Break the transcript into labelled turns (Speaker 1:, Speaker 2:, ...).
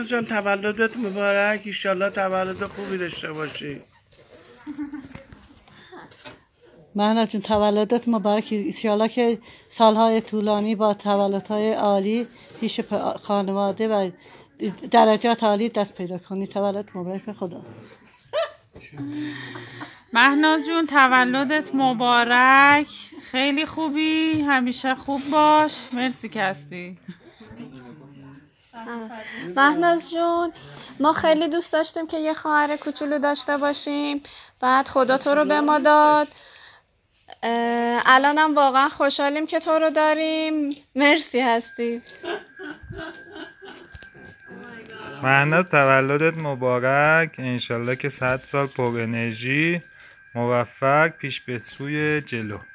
Speaker 1: مهناز جان تولدت مبارک. ایشالله تولد خوبی داشته باشی.
Speaker 2: مهناز جون تولدت مبارک. ایشالله که سالهای طولانی با تولدهای عالی پیش خانواده و درجات عالی دست پیدا کنی. تولد مبارک. به خدا.
Speaker 3: مهناز جون تولدت مبارک. خیلی خوبی، همیشه خوب باش. مرسی که هستی.
Speaker 4: مهناز جون ما خیلی دوست داشتیم که یه خواهر کوچولو داشته باشیم، بعد خدا تو رو به ما داد. الانم واقعا خوشحالیم که تو رو داریم. مرسی هستی.
Speaker 5: مهناز تولدت مبارک. انشالله که 100 سال پر انرژی، موفق، پیش به سوی جلو.